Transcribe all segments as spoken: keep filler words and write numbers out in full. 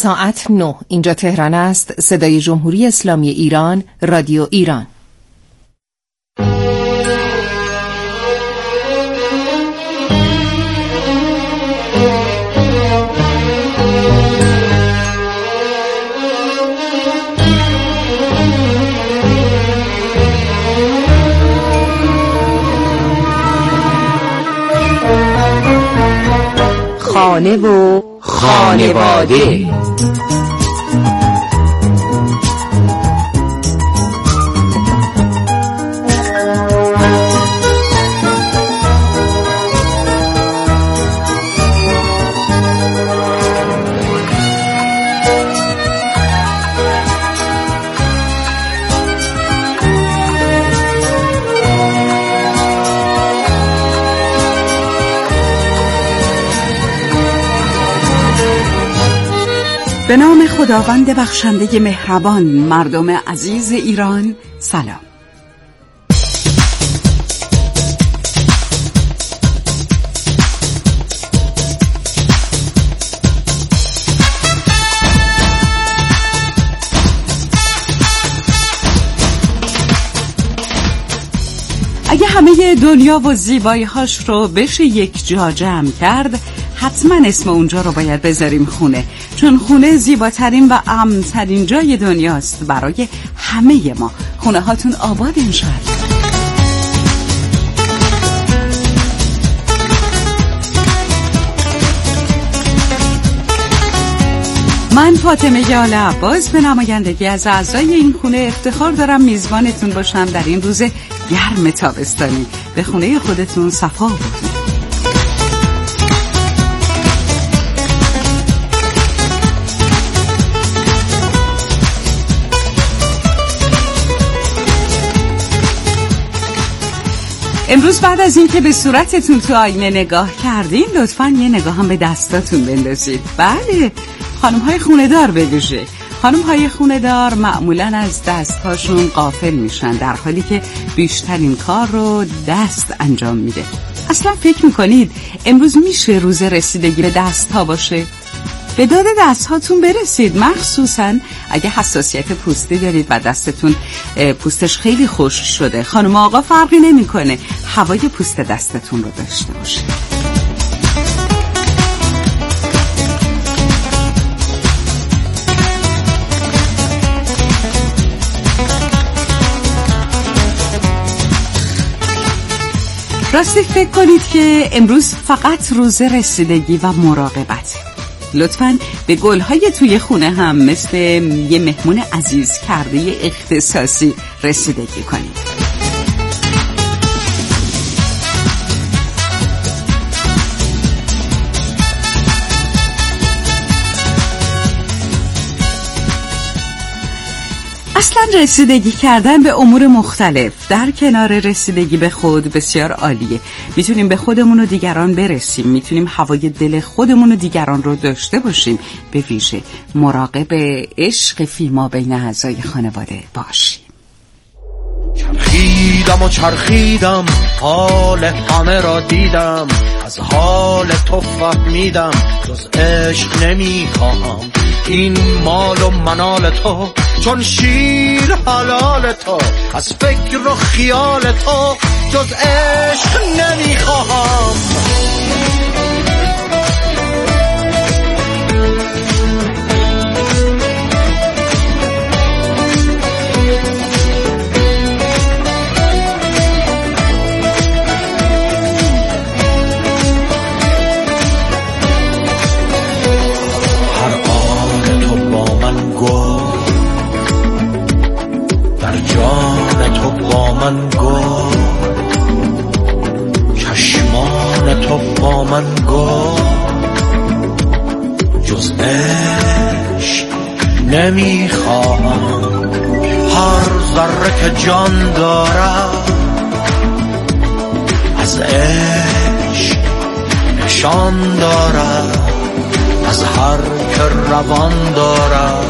ساعت نه. اینجا تهران است. صدای جمهوری اسلامی ایران، رادیو ایران. خانه و خانواده. به نام خداوند بخشنده مهربان. مردم عزیز ایران، سلام. اگه همه دنیا و زیبایی‌هاش رو بشه یک جا جمع کرد، حتما اسم اونجا رو باید بذاریم خونه، چون خونه زیباترین و امن‌ترین جای دنیاست برای همه ما. خونه هاتون آباد انشالله. من فاطمه یال عباس به نمایندگی از اعضای این خونه افتخار دارم میزبانتون باشم در این روز گرم تابستانی. به خونه خودتون صفا بودید. امروز بعد از این که به صورتتون تو آینه نگاه کردین، لطفاً یه نگاه هم به دستاتون بندازید. بله، خانم‌های خونه‌دار بویژه. خانم‌های خونه‌دار معمولاً از دست‌هاشون غافل میشن، در حالی که بیشترین کار رو دست انجام میده. اصلا فکر میکنید امروز میشه روز رسیدگی به دست‌ها باشه؟ به داد دست‌هاتون برسید، مخصوصاً اگه حساسیت پوستی دارید و دستتون پوستش خیلی خشک شده. خانم آقا فرقی نمی‌کنه، هوای پوست دستتون رو داشته باشید. راستی فکر کنید که امروز فقط روز رسیدگی و مراقبت. لطفاً به گل‌های توی خونه هم مثل یه مهمون عزیز کرده اختصاصی رسیدگی کنید. اصلا رسیدگی کردن به امور مختلف در کنار رسیدگی به خود بسیار عالیه. میتونیم به خودمون و دیگران برسیم، میتونیم هوای دل خودمون و دیگران رو داشته باشیم، به ویژه مراقب عشق فیما بین اعضای خانواده باشیم. چرخیدم و چرخیدم، حال همه را دیدم، از حال تو فهمیدم جز عشق نمیخواهم. این مال و منال تو چون شیر حلال تو، از فکر و خیال تو جز عشق نمیخواهم. من گو چشمان تو با من گو، جز عشق نمیخواهم. هر ذره که جان دارم از عشق نشان دارم، از هر که روان دارم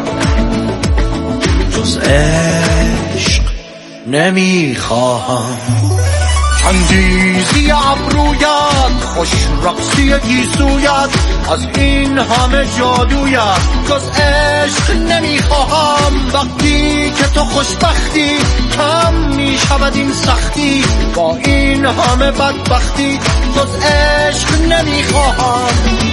جز عشق نمیخواهم. چندیزی ابرویت، خوش رقصی گیسویت، از این همه جادویت جز عشق نمیخواهم. وقتی که تو خوشبختی کم میشود این سختی، با این همه بدبختی جز عشق نمیخواهم.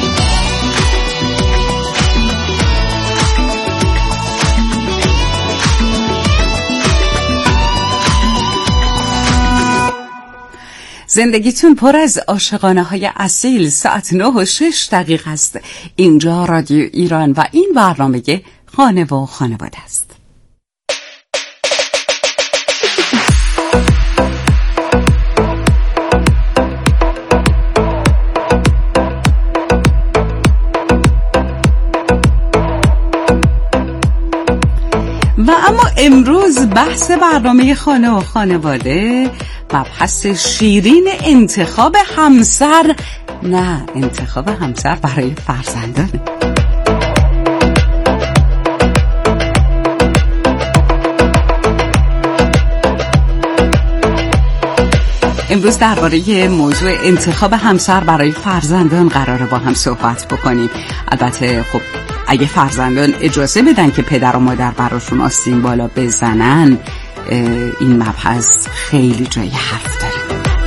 زندگیتون پر از عاشقانه های اصیل. ساعت نه و شش دقیقه است. اینجا رادیو ایران و این برنامه خانه و خانواده است. و اما امروز بحث برنامه خانه و خانواده مبحث شیرین انتخاب همسر، نه انتخاب همسر برای فرزندان. امروز درباره موضوع انتخاب همسر برای فرزندان قراره با هم صحبت بکنیم. البته خب اگه فرزندان اجازه بدن که پدر و مادر براشون آستین بالا بزنن، این مبحث خیلی جای حرف داره.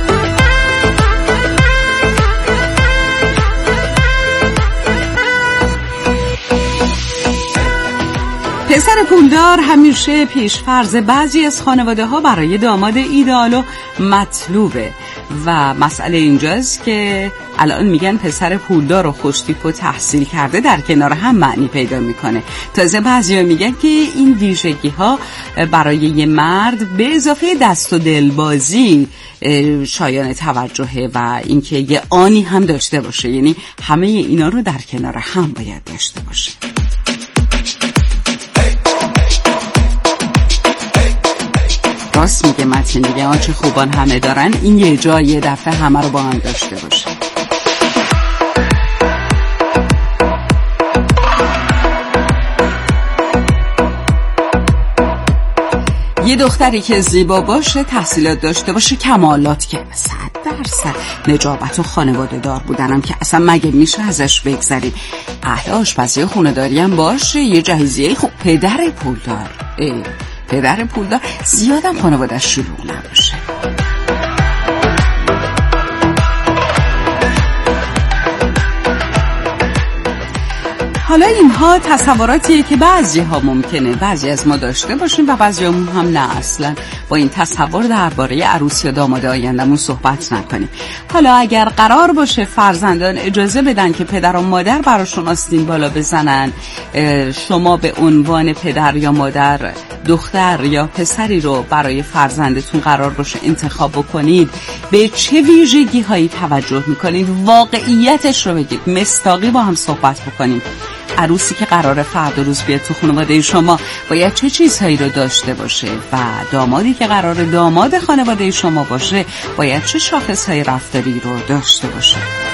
پسر پولدار همیشه پیشفرض بعضی از خانواده ها برای داماد ایدئال و مطلوبه و مسئله اینجاست که الان میگن پسر پولدار و خوشتیپ و تحصیل کرده در کنار هم معنی پیدا میکنه. تازه بعضیا میگن که این ویژگی ها برای یه مرد به اضافه دست و دلبازی شایان توجهه و اینکه یه آنی هم داشته باشه، یعنی همه اینا رو در کنار هم باید داشته باشه. راست میگه متین دیگه، آنچه خوبان همه دارن این یه جای یه دفعه همه رو با هم داشته باشه. یه دختری که زیبا باشه، تحصیلات داشته باشه، کمالات که صد درصد، نجابت و خانواده دار بودنم که اصلا مگه میشه ازش بگذریم، اهل آشپزی خونه داری هم باشه، یه جهیزیه خوب، پدر پولدار ای. پدر پولدار زیادم خانواده‌اش شلوغ نباشه. حالا اینها تصوراتیه که بعضی ها ممکنه بعضی از ما داشته باشیم و بعضی هم نه، اصلا با این تصور درباره عروس یا داماد آینده‌مون صحبت نکنیم. حالا اگر قرار باشه فرزندان اجازه بدن که پدر و مادر براشون آستین بالا بزنن، شما به عنوان پدر یا مادر دختر یا پسری رو برای فرزندتون قرار باشه انتخاب بکنید، به چه ویژگی هایی توجه میکنید؟ واقعیتش رو بگید، مصداقی با هم صحبت بکنیم. عروسی که قراره فردا روز بیاد تو خانواده شما باید چه چیزهایی رو داشته باشه و دامادی که قراره داماد خانواده شما باشه باید چه شاخصهای رفتاری رو داشته باشه.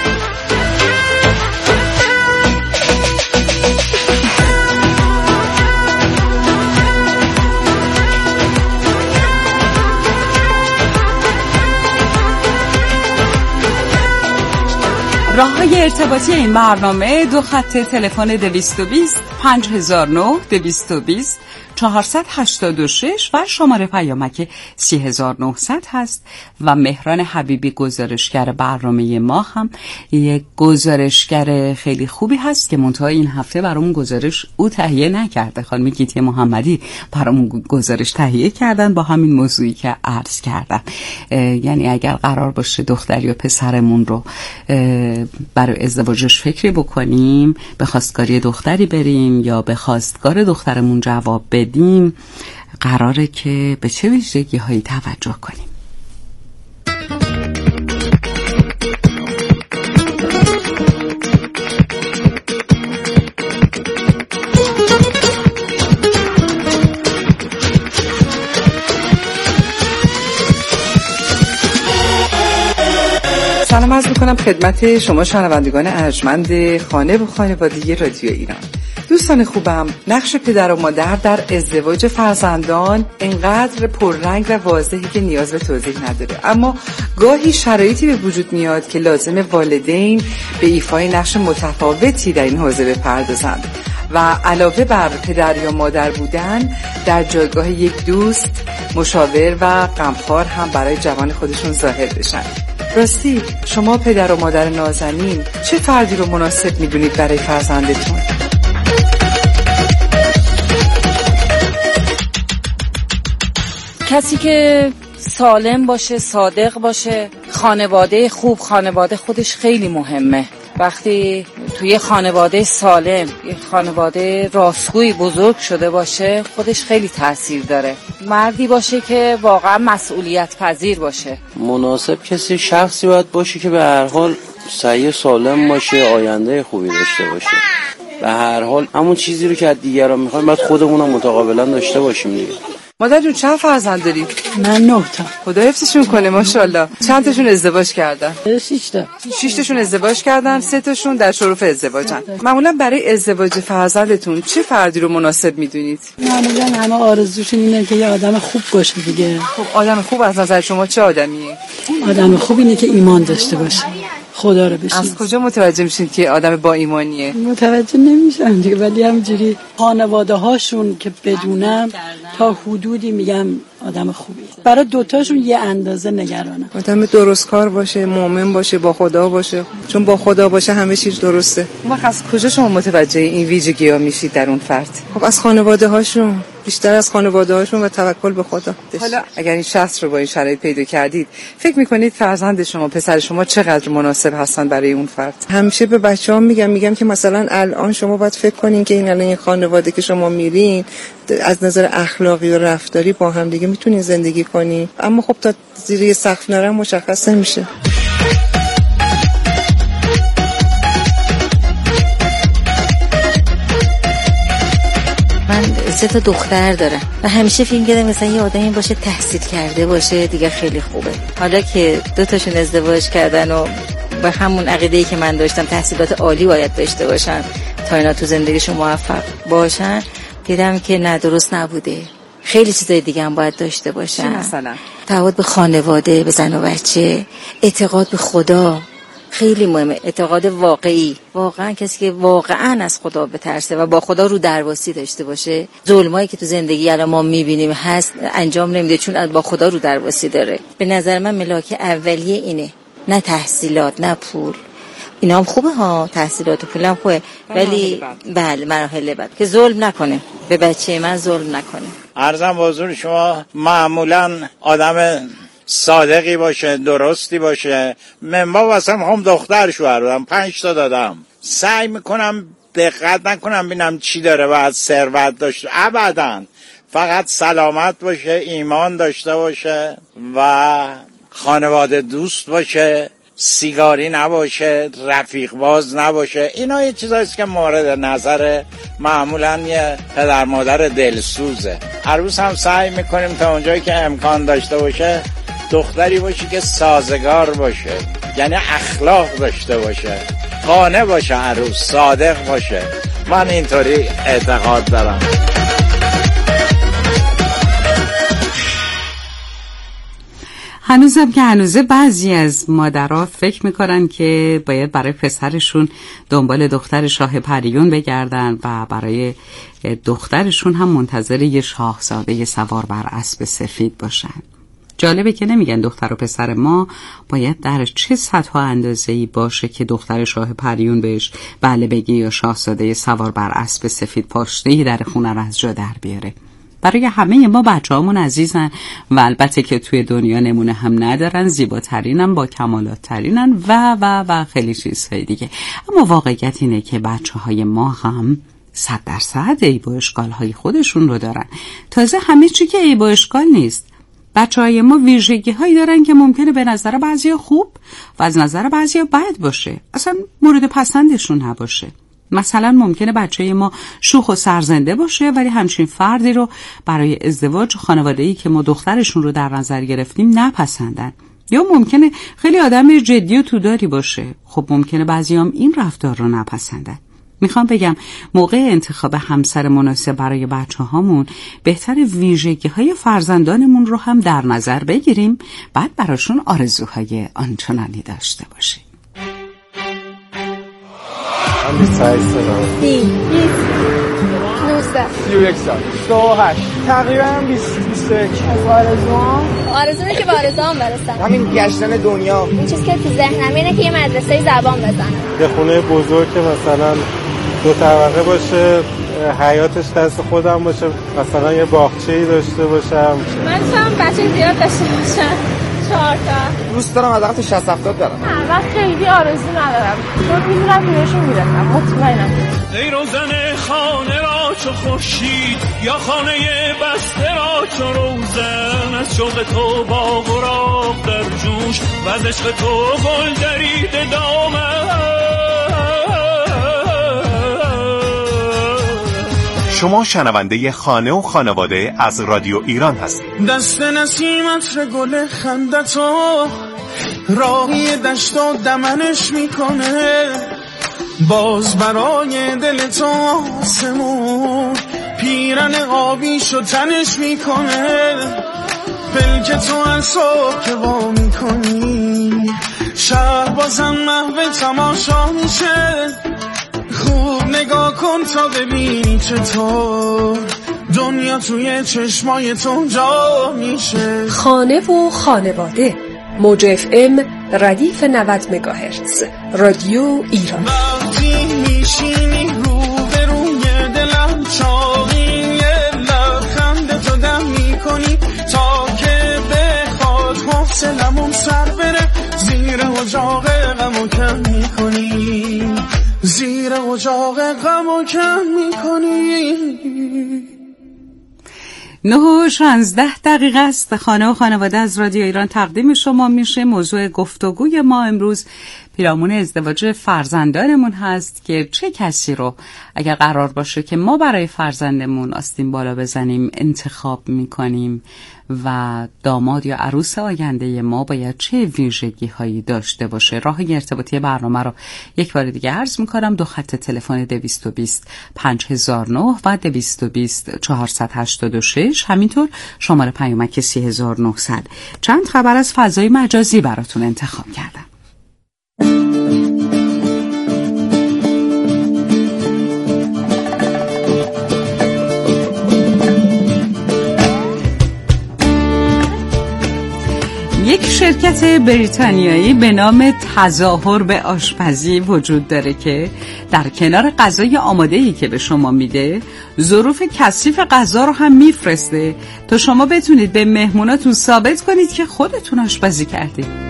راه‌های ارتباطی این برنامه: دو خط تلفن دویست و بیست پنج هزار و نه، دویست و بیست چهارصد و هشتاد و شش و شماره پیامک سی هزار و نهصد هست. و مهران حبیبی گزارشگر برنامه ما هم یک گزارشگر خیلی خوبی هست که منتها این هفته برامون گزارش او تهیه نکرده. خانم گیتی محمدی برامون گزارش تهیه کردن با همین موضوعی که عرض کردم. یعنی اگر قرار باشه دختر یا پسرمون رو برای ازدواجش فکری بکنیم، به خواستگاری دختری بریم یا به خواستگار دخترمون جواب بدیم، قراره که به چه ویژگی هایی توجه کنیم. سلام عرض میکنم خدمت شما شنوندگان ارجمند خانه و خانواده رادیو ایران. دوستان خوبم، نقش پدر و مادر در ازدواج فرزندان اینقدر پررنگ و واضحه که نیاز به توضیح نداره، اما گاهی شرایطی به وجود میاد که لازم والدین به ایفای نقش متفاوتی در این حوزه بپردازند و علاوه بر پدر یا مادر بودن در جایگاه یک دوست، مشاور و غمخوار هم برای جوان خودشون ظاهر بشن. راستی شما پدر و مادر نازنین چه فردی رو مناسب میدونید برای فرزندتون؟ کسی که سالم باشه، صادق باشه، خانواده خوب. خانواده خودش خیلی مهمه. وقتی توی خانواده سالم، یه خانواده راستگویی بزرگ شده باشه، خودش خیلی تأثیر داره. مردی باشه که واقعا مسئولیت پذیر باشه. مناسب کسی شخصی باید باشه که به هر حال سعی سالم باشه، آینده خوبی داشته باشه. به هر حال همون چیزی رو که از دیگران میخوایم باید خودمون هم متقابلا داشته باشیم دیگه. مادر جون چند فرزند داری؟ من نه تا. خدا حفظشون کنه ماشاءالله. چند تاشون ازدواج کردن؟ شش تا. شش تاشون ازدواج کردن، سه تاشون در شرف ازدواجن. معمولا برای ازدواج فرزندتون چه فردی رو مناسب میدونید؟ معمولا همه آرزوشون اینه که یه آدم خوب باشه دیگه. خب آدم خوب از نظر شما چه آدمیه؟ آدم خوب اینه که ایمان داشته باشه. خدا رو بشناسه. از کجا متوجه میشین که آدم با ایمانیه؟ متوجه نمیشم دیگه، ولی همجوری خانواده هاشون که بدونم تا حدودی میگم آدم خوبیه. برای دوتاشون یه اندازه نگرانم. آدم درستکار باشه، مؤمن باشه، با خدا باشه، چون با خدا باشه همه چیز درسته. اون وقت از کجا شما متوجه این ویژگی ها میشید در اون فرد؟ خب از خانواده هاشون، بیشتر از خانواده هاشون و توکل به خدا. حالا اگر این شخص رو با این شرایط پیدا کردید، فکر میکنید فرزند شما، پسر شما چقدر مناسب هستن برای اون فرد؟ همیشه به بچه‌ها میگم میگم که مثلا الان شما باید فکر کنین که این الان این خانواده که شما میرین از نظر اخلاقی و رفتاری با هم دیگه میتونین زندگی کنین، اما خب تا زیر یه سقف نرم مشخص نمیشه. من سه تا دختر دارم و همیشه فیلم کردم مثلا یه آدمی باشه تحصیل کرده باشه دیگه خیلی خوبه. حالا که دو تاشون ازدواج کردن و به همون عقیده‌ای که من داشتم تحصیلات عالی باید داشته باشن تا اینا تو زندگیشون موفق باشن، دیدم که نه، درست نبوده. خیلی چیزای دیگه هم باید داشته باشن. مثلا تعهد به خانواده، به زن و بچه، اعتقاد به خدا خیلی مهمه. اعتقاد واقعی، واقعا کسی که واقعا از خدا بترسه و با خدا رو درواسی داشته باشه، ظلمایی که تو زندگی الان ما میبینیم هست انجام نمیده چون با خدا رو درواسی داره. به نظر من ملاک اولیه اینه، نه تحصیلات نه پول. اینا هم خوبه ها، تحصیلات و پول هم خوبه، ولی بله مراحل بعد که ظلم نکنه، به بچه من ظلم نکنه. عرضم به حضور شما معمولا آدم صادقی باشه، درستی باشه. من با واسم هم دختر شوهر بودم، پنج تا دادم. سعی میکنم دقت نکنم ببینم چی داره و از ثروت داشته، ابدا. فقط سلامت باشه، ایمان داشته باشه و خانواده دوست باشه، سیگاری نباشه، رفیق باز نباشه. اینا یه چیزاییست که مورد نظر معمولا یه پدر مادر دلسوزه. عروس هم سعی میکنیم تا اونجایی که امکان داشته باشه دختری باشه که سازگار باشه، یعنی اخلاق داشته باشه، قانع باشه، عروس صادق باشه. من اینطوری اعتقاد دارم. هنوزم که هنوزه بعضی از مادرها فکر میکنن که باید برای پسرشون دنبال دختر شاه پریون بگردن و برای دخترشون هم منتظر یه شاهزاده سوار بر اسب سفید باشن. جالبه که نمیگن دختر و پسر ما باید در چه سطح و اندازه‌ای باشه که دختر شاه پریون بهش بله بگی یا شاهزاده سوار بر اسب سفید پاشنه‌ای در خونه رو از جا در بیاره. برای همه ما بچه‌هامون عزیزن و البته که توی دنیا نمونه هم ندارن، زیباترینن، با کمالات ترینن و و و خیلی چیزهای دیگه. اما واقعیت اینه که بچه‌های ما هم صد درصد عیب و اشکال‌های خودشون رو دارن. تازه همه چی که عیب و اشکال نیست. بچه‌های ما ویژگی‌هایی دارن که ممکنه به نظر بعضیا خوب و از نظر بعضیا بد باشه، اصلا مورد پسندشون نباشه. مثلا ممکنه بچه ما شوخ و سرزنده باشه ولی همچین فردی رو برای ازدواج خانواده‌ای که ما دخترشون رو در نظر گرفتیم نپسندن. یا ممکنه خیلی آدم جدی و توداری باشه، خب ممکنه بعضیام این رفتار رو نپسندن. میخوام بگم موقع انتخاب همسر مناسب برای بچه هامون بهتر ویژگی های فرزندانمون رو هم در نظر بگیریم، بعد براشون آرزوهای آنچنانی داشته باشیم. I'm besides سه سی و یک سال سی و هشت تقریبا بیست بیست و یک. از آرزوام آرزومه که به آرزوام برسم. همین گشتن دنیا. این چیزی که تو ذهنم اینه که یه مدرسه زبان بزنم. یه خونه بزرگ که مثلا دو طبقه باشه، حیاتش دست خودم باشه، مثلا یه باغچه‌ای داشته باشم. من دوستم بچه زیاد داشته باشم. چهار تا. دوست دارم از وقت شصت هفتاد دارم. نه وقت خیلی آرزو ندارم. چون میدونم بهشون میرسم. مطمئنم. ای روزن خانه را چو خورشید یا خانه بسته را چو روزن، از شوق تو باغ و راغ در جوش و از عشق تو گل درید دامن. شما شنونده خانه و خانواده از رادیو ایران هستید. دست نسیمت ر گل خندتو راهی دشت و دمنش میکنه، باز برای دل تو آسمون پیرن آبیش و تنش میکنه. پلک تو از صبح که وا میکنی شهر بازم محو تماشا میشه. خوب نگاه کن تا ببینی چطور دنیا توی چشمای تو جا میشه. خانه و خانواده موج اف ام ردیف نود مگاهرتز رادیو ایران. وقتی میشینی رو به روی دلم چاقی لبخند تو دم میکنی تا که بخواد حوصلمون سر بره، زیر اجاق غمو کم میکنی، زیر اجاق غمو کم میکنی. نه و شانزده دقیقه است. خانه و خانواده از رادیو ایران تقدیم شما میشه. موضوع گفتگوی ما امروز پیرامون ازدواج فرزندانمون هست که چه کسی رو اگر قرار باشه که ما برای فرزندمون آستین بالا بزنیم انتخاب میکنیم و داماد یا عروس آینده ما باید چه ویژگی هایی داشته باشه. راه ارتباطی برنامه رو یک بار دیگه عرض میکنم. دو خط تلفن دویست و بیست پنج هزار و نه و دویست و بیست چهارصد و هشتاد و شش، همینطور شماره پیامک سی هزار و نهصد. چند خبر از فضای مجازی براتون انتخاب کردم. یک شرکت بریتانیایی به نام تظاهر به آشپزی وجود داره که در کنار غذای آماده‌ای که به شما میده ظروف کثیف غذا رو هم میفرسته تا شما بتونید به مهموناتون ثابت کنید که خودتون آشپزی کردید.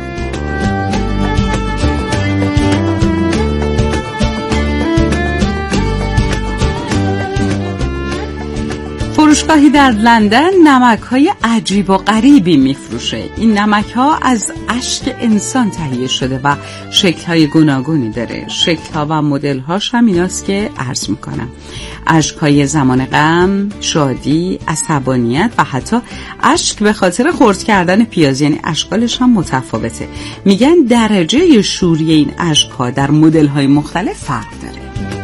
فروشگاهی در لندن نمک‌های عجیب و غریبی میفروشه. این نمک‌ها از اشک انسان تهیه شده و شکل‌های گوناگونی داره. شکل‌ها و مدل‌هاش هم ایناست که عرض می‌کنم. اشک‌های زمان غم، شادی، عصبانیت و حتی اشک به خاطر خرد کردن پیاز، یعنی اشکالش هم متفاوته. میگن درجه شوری این اشک‌ها در مدل‌های مختلف فرق داره.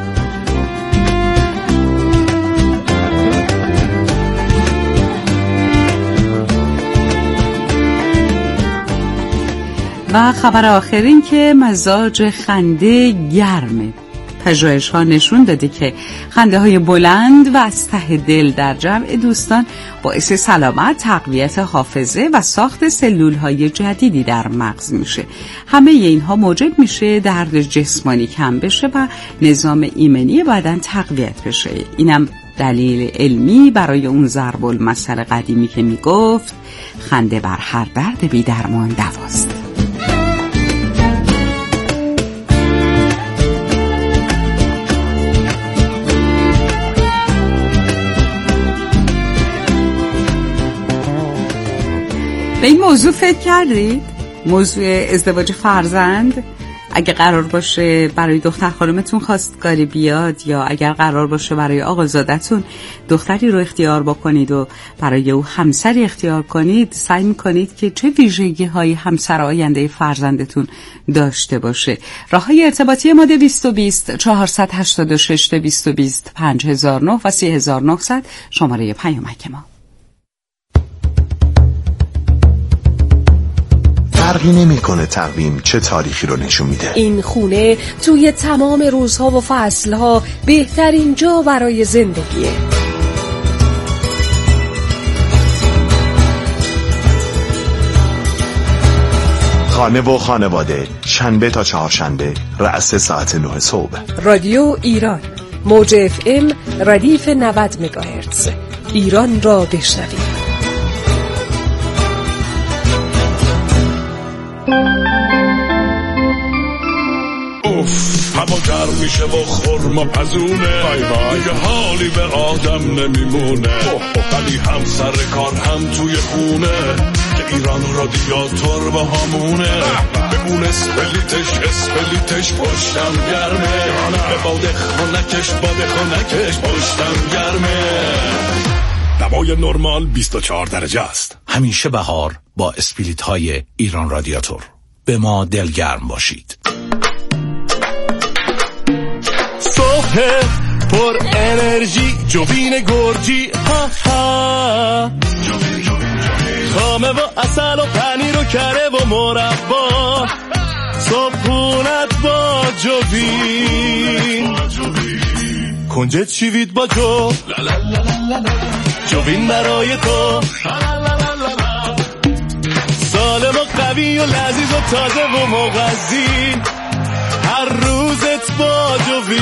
و خبر آخر این که مزاج خنده گرمه. پژوهش ها نشون داده که خنده های بلند و از ته دل در جمع دوستان باعث سلامت، تقویت حافظه و ساخت سلول های جدیدی در مغز میشه. همه اینها موجب میشه درد جسمانی کم بشه و نظام ایمنی بدن تقویت بشه. اینم دلیل علمی برای اون ضرب المثل قدیمی که میگفت خنده بر هر درد بی درمان دواست. به این موضوع فکر کردید؟ موضوع ازدواج فرزند؟ اگه قرار باشه برای دختر خانمتون خواستگاری بیاد یا اگر قرار باشه برای آقازادتون دختری رو اختیار بکنید و برای او همسری اختیار کنید، سعی میکنید که چه ویژگی های همسر آینده فرزندتون داشته باشه. راه های ارتباطی ما دویست و بیست چهارصد و هشتاد و شش، دویست و بیست پنج هزار و نه و سی هزار و نهصد شماره پیامک ما. فرقی نمی‌کنه تقویم چه تاریخی رو نشون میده. این خونه توی تمام روزها و فصلها بهترین جا برای زندگیه. خانه و خانواده، شنبه تا چهارشنبه رأس ساعت نه صبح. رادیو ایران، موج اف ام ردیف نود مگاهرتز. ایران را بشنوید. اوف، هوا گرم میشه و خورما پزونه، دیگه حالی به آدم نمیمونه، ولی هم سر کار هم توی خونه، که ایران رادیاتور با همونه، بمون اسپلیتش اسپلیتش پشتم گرمه، به باده خونکش باده خونکش پشتم گرمه. دمای نرمال بیست و چهار درجه است. همیشه بهار با اسپلیت های ایران رادیاتور. به ما دلگرم باشید. صبح پر انرژی، جوین گرجی، ها ها، خامه و اصل و پنیر و کره و مربا، صبحونت با جوین، کنجد شیوید با جو، جوین برای تو، سالم و قوی و لذیذ و تازه و مغذی، هر روزت با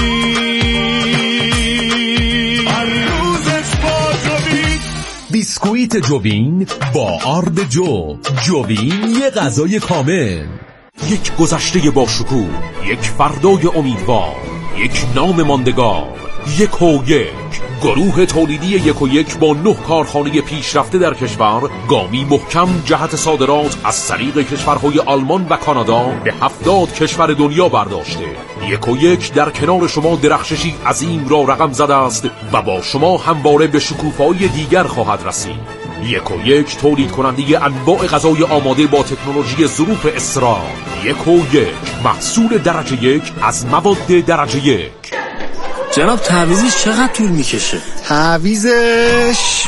جوین، هر روزت با جوین. بیسکویت جوین با آرد جو. جوین یه غذای کامل، یک گذشته با شکوه، یک فردای امیدوار، یک نام ماندگار، یک و یک. گروه تولیدی یک و یک با نه کارخانه پیشرفته در کشور، گامی محکم جهت صادرات از طریق کشورهای آلمان و کانادا به هفتاد کشور دنیا برداشته. یک و یک در کنار شما درخششی عظیم را رقم زده است و با شما همواره به شکوفه‌های دیگر خواهد رسید. یک و یک تولید کننده انواع غذای آماده با تکنولوژی ظروف اسرار. یک و یک محصول درجه یک از مواد درجه یک. جناب تعویضش چقدر طول میکشه؟ تعویضش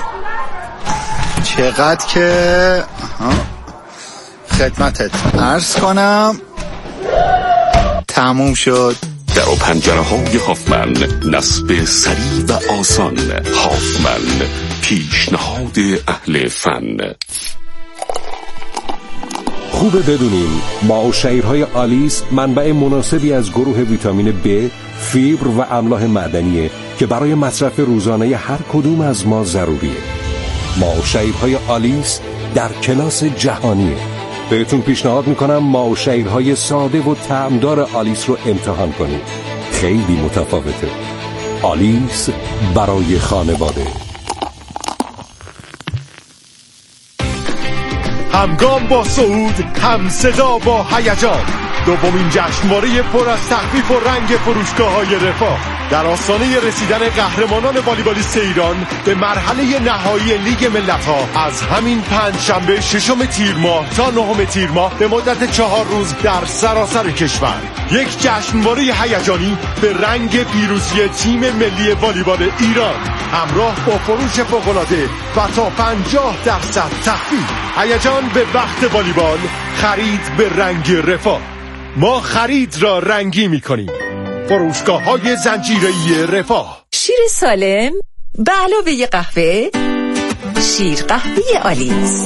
چقدر که خدمتت عرض کنم تموم شد. در و پنجره های هافمن، نصب سریع و آسان. هافمن، پیشنهاد اهل فن. خوبه بدونیم معاشرهای آلیس منبع مناسبی از گروه ویتامین B، فیبر و املاح معدنیه که برای مصرف روزانه هر کدوم از ما ضروریه. معاشرهای آلیس در کلاس جهانیه. بهتون پیشنهاد میکنم معاشرهای ساده و طعمدار آلیس رو امتحان کنید. خیلی متفاوته. آلیس برای خانواده. همگام با صعود، هم صدا با هیجان. دومین جشنواره پر از تخفیف و رنگ فروشگاه‌های رفاه در آستانه رسیدن قهرمانان والیبالیست ایران به مرحله نهایی لیگ ملت‌ها از همین پنجشنبه ششم تیر ماه تا نهم تیر ماه به مدت چهار روز در سراسر کشور. یک جشنواره هیجانی به رنگ پیروزی تیم ملی والیبال ایران همراه با فروش فوق‌العاده و تا پنجاه درصد تخفیف. هیجان به وقت والیبال، خرید به رنگ رفاه. ما خرید را رنگی می‌کنیم. فروشگاه‌های زنجیره‌ای رفاه. شیر سالم به علاوه قهوه، شیر قهوه آلیس،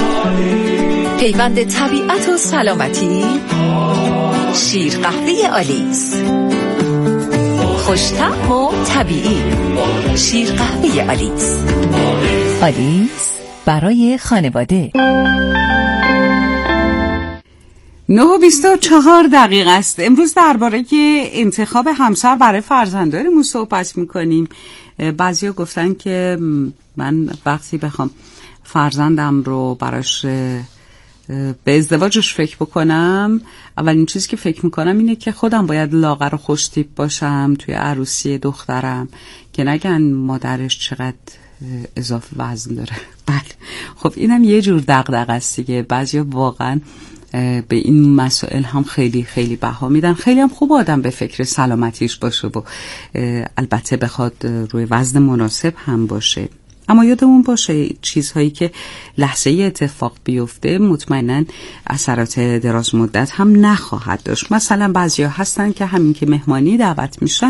پیوند طبیعت و سلامتی. شیر قهوه آلیس، خوش‌طعم و طبیعی. شیر قهوه آلیس. آلیس برای خانواده. نه و بیست و چهار دقیقه است. امروز درباره که انتخاب همسر برای فرزندانمون صحبت میکنیم. بعضیا گفتن که من وقتی بخوام فرزندم رو براش به ازدواجش فکر بکنم، اولین چیزی که فکر میکنم اینه که خودم باید لاغر و خوش تیپ باشم توی عروسی دخترم که نگن مادرش چقدر اضافه وزن داره. بله، خب اینم یه جور دغدغه است دیگه. بعضیا واقعا به این مسائل هم خیلی خیلی بها میدن. خیلی هم خوب آدم به فکر سلامتیش باشه و البته بخواد روی وزن مناسب هم باشه. اما یادمون باشه چیزهایی که لحظه اتفاق بیفته مطمئناً اثرات دراز مدت هم نخواهد داشت. مثلا بعضیا هستن که همین که مهمانی دعوت میشن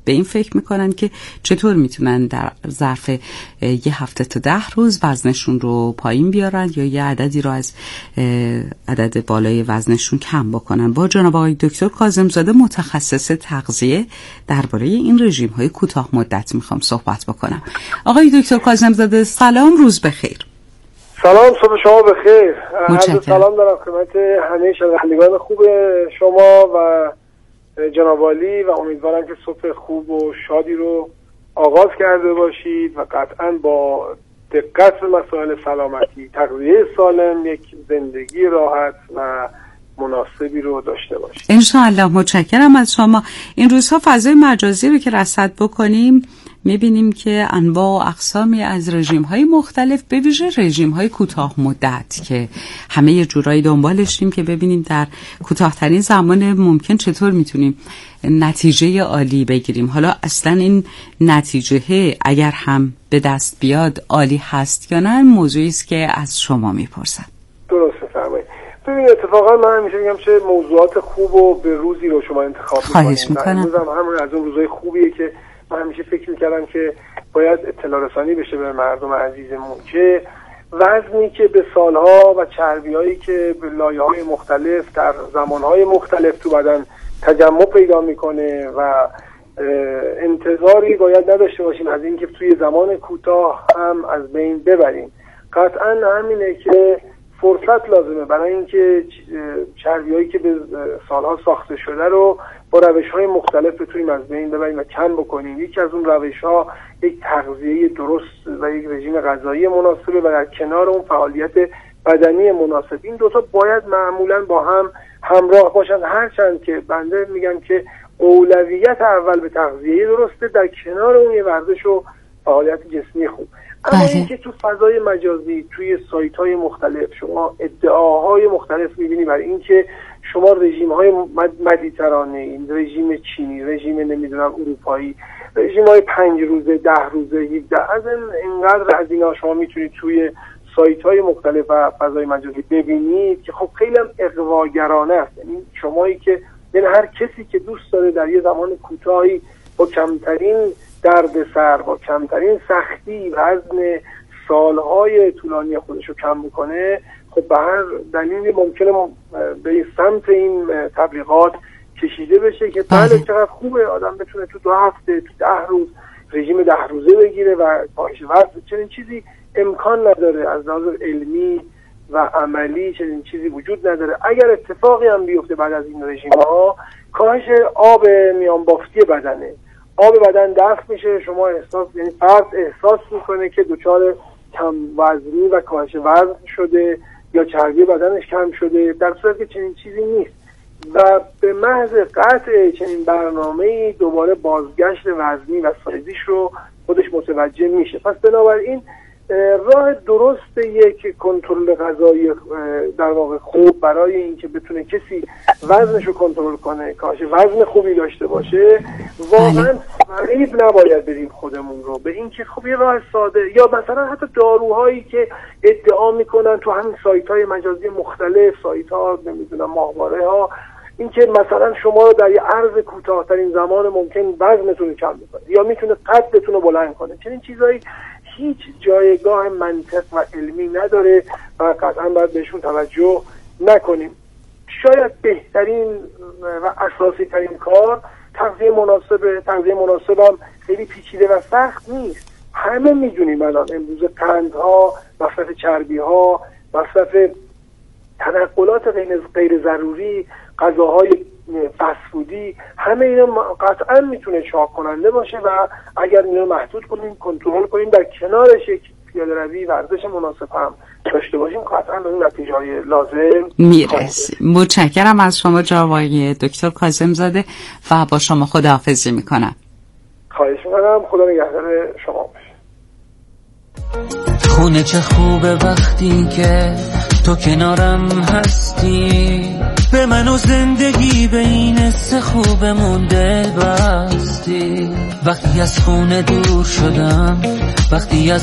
به این فکر میکنن که چطور میتونن در ظرف یه هفته تا ده روز وزنشون رو پایین بیارن یا یه عددی رو از عدد بالای وزنشون کم بکنن. با جناب آقای دکتر کاظم‌زاده متخصص تغذیه درباره این رژیم های کوتاه مدت میخوام صحبت بکنم. آقای دکتر کاظم‌زاده سلام، روز بخیر. سلام، صبح شما بخیر. عرض سلام دارم خدمت همه شنوندگان خوب شما و جناب عالی و امیدوارم که صبح خوب و شادی رو آغاز کرده باشید و قطعاً با دقت به مسائل سلامتی، تغذیه سالم، یک زندگی راحت و مناسبی رو داشته باشید. انشاءالله. متشکرم از شما. این روزها فضای مجازی رو که رصد بکنیم میبینیم که انواع و اقسامی از رژیم‌های مختلف، به ویژه رژیم‌های کوتاه مدت که همه یه جورایی دنبالشیم که ببینیم در کوتاه‌ترین زمان ممکن چطور میتونیم نتیجه عالی بگیریم. حالا اصلا این نتیجه اگر هم به دست بیاد عالی هست یا نه، موضوعی است که از شما میپرسم. درست فرمایید. ببینید اتفاقا من همیشه میگم چه موضوعات خوب و به روزی رو شما انتخاب می‌کنید. خواهش می‌کنم. امروز هم همون از اون روزای خوبیه که من همیشه فکر میکردم که باید اطلاع رسانی بشه به مردم عزیزمون که وزنی که به سالها و چربیایی که به لایه‌های مختلف در زمانهای مختلف تو بدن تجمع پیدا میکنه و انتظاری باید نداشته باشیم از اینکه توی زمان کوتاه هم از بین ببریم. قطعا همینه که فرصت لازمه برای اینکه چربیایی که به سالها ساخته شده رو با روش‌های مختلف بتونیم از بین ببریم و کم بکنیم. یکی از اون روش‌ها یک تغذیه درست و یک رژیم غذایی مناسبه و در کنار اون فعالیت بدنی مناسب. این دوتا باید معمولاً با هم همراه باشن، هرچند که بنده میگم که اولویت اول به تغذیه درسته، در کنار اون یه ورزش و فعالیت جسمی خوب. اما اینکه تو فضای مجازی توی سایت‌های مختلف شما ادعاهای مختلف می‌بینی برای اینکه شما رژیم‌های مدیترانه‌ای، رژیم چینی، رژیم نمیدونم اروپایی، رژیم‌های پنج روزه، ده روزه، هفده از اینقدر از اینا شما میتونید توی سایت‌های مختلف و فضای مجازی ببینید که خب خیلی هم اغواگرانه است. یعنی شمایی که یعنی هر کسی که دوست داره در یه زمان کوتاهی با کمترین دردسر، با کمترین سختی وزن سالهای طولانی خودش رو کم بکنه، خب به هر دلیلی ممکنه به سمت این تبلیغات کشیده بشه که بله چقدر خوبه آدم بتونه تو دو هفته، تو ده روز رژیم ده روزه بگیره و کاهش وزن. چنین چیزی امکان نداره، از لحاظ علمی و عملی چنین چیزی وجود نداره. اگر اتفاقی هم بیفته بعد از این رژیم ها، کاهش آب میان بافتی بدنه، آب بدن دفع میشه، شما احساس یعنی فرد احساس میکنه که دچار کم وزنی و کاهش وزن شده یا چربی بدنش کم شده، در صورتی که چنین چیزی نیست و به محض قطع چنین برنامه‌ای دوباره بازگشت وزنی و سایزیش رو خودش متوجه میشه. پس بنابراین راه درست یک کنترل غذایی در واقع خوب برای اینکه بتونه کسی وزنش رو کنترل کنه، کاهش وزن خوبی داشته باشه، واقعا فریب نباید بدیم خودمون رو به اینکه خب یه راه ساده یا مثلا حتی داروهایی که ادعا میکنن تو همین سایت‌های مجازی مختلف، سایت‌ها نمیدونم ماهواره ها، اینکه مثلا شما رو در یه عرض کوتاه‌ترین زمان ممکن وزنتون رو کم میکنه یا میتونه قدتون رو بلند کنه، چنین چیزایی هیچ جایگاه منطق و علمی نداره و قطعا باید بهشون توجه نکنیم. شاید بهترین و اساسی ترین کار تغذیه مناسبه. تغذیه مناسب هم خیلی پیچیده و سخت نیست. همه میدونیم الان امروز قندها، مصرف چربی ها، مصرف تنقلات غیر غیر ضروری، غذاهای فسفودی، همه اینا قطعا میتونه چاق کننده باشه و اگر اینا محدود کنیم، کنترل کنیم، در کنارش یک پیاده روی ورزش مناسب هم داشته باشیم، قطعا به اون نتیجه‌های لازم میرسیم. متشکرم از شما جناب آقای دکتر کاظم‌زاده و با شما خداحافظی میکنم. خواهش میکنم. خدا نگهدار شما باشه. خونه چه خوبه وقتی که تو کنارم هستی، به من و زندگی به این سه خوبمون دل بستی. وقتی از خونه دور شدم، وقتی از